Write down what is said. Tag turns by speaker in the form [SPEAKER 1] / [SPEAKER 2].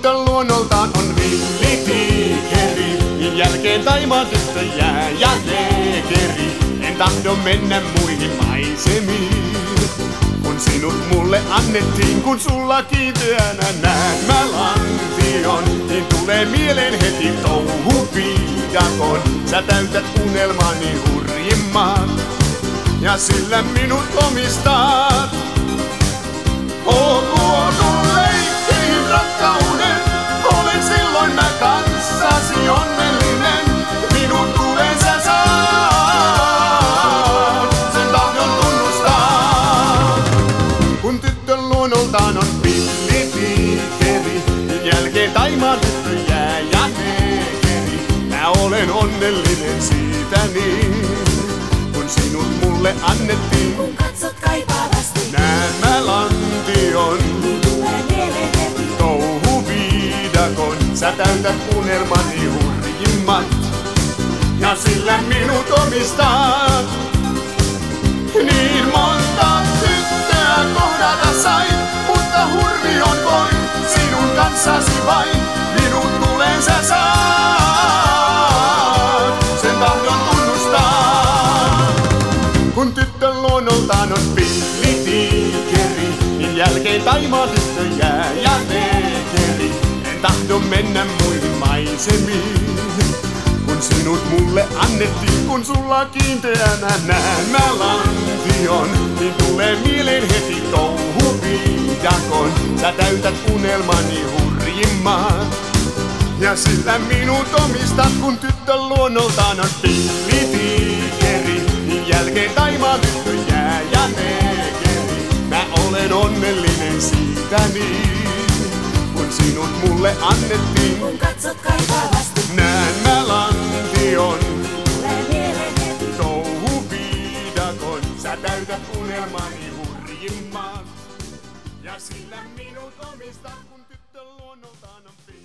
[SPEAKER 1] tyttö luonnoltaan on villitiikeri, niin jälkeen Taimaan tyttö jää ja neekeri. En tahdo mennä muihin maisemiin, kun sinut mulle annettiin, kun sulla kiinteänä näen mä lantion, niin tulee mieleen heti touhupiidakon. Sä täytät unelmani hurjimmat, ja sillä minut omistat. Oon luonut leikkeihin rakkauden, olen silloin mä kanssasi onnellinen. Minut tulee sä saat, sen tahdon tunnustaa. Kun tyttö luonnoltaan on villitiikeri, niin jälkeen Taimaan tyttö jää ja neekeri. Mä olen onnellinen siitä niin, kun sinut mulle annettiin.
[SPEAKER 2] Kun katsot kaipaavasti,
[SPEAKER 1] näen mä lantion,
[SPEAKER 2] niin tulee mieleen heti
[SPEAKER 1] touhuviidakon. Sä täytät unelmani hurjimmat, ja sillä minut omistat. Niin monta tyttöä kohdata sain, mutta hurmion voin sinun kanssasi vain. Minut tulee sä saat, sen tahdon tunnustaa. Kun tyttö luonnoltaan on villitiikeri, niin jälkeen Taimaan tyttö jää ja neekeri. En tahdo mennä muihin maisemiin, kun sinut mulle annettiin. Kun sulla kiinteänä näen mä lantion, niin tulee mieleen heti touhuviidakon. Sä täytät unelmani hurjimmat, ja sillä minut omistat. Kun tyttö luonnoltaan on villitiikeri, niin jälkeen Taimaan tyttö jää ja neekeri. Mä olen onnellinen siitä niin, kun sinut mulle annettiin.
[SPEAKER 2] kun katsot kaipaavasti,
[SPEAKER 1] Näen mä lantion,
[SPEAKER 2] tulee mieleen heti
[SPEAKER 1] touhuviidakon. Sä täytät unelmani hurjimmat, ja sillä minut omistat. Kun tyttö luonnoltaan on